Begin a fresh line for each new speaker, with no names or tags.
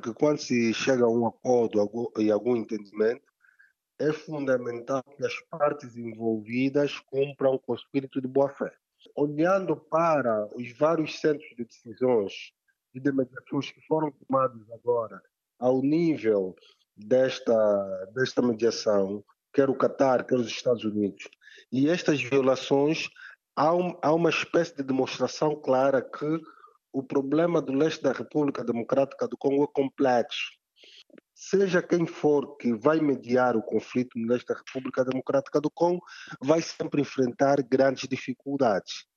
que quando se chega a um acordo e algum entendimento, é fundamental que as partes envolvidas cumpram com o espírito de boa-fé. Olhando para os vários centros de decisões e de mediações que foram tomados agora ao nível desta mediação, quer o Catar, quer os Estados Unidos, e estas violações, há uma espécie de demonstração clara que o problema do leste da República Democrática do Congo é complexo. Seja quem for que vai mediar o conflito nesta República Democrática do Congo, vai sempre enfrentar grandes dificuldades.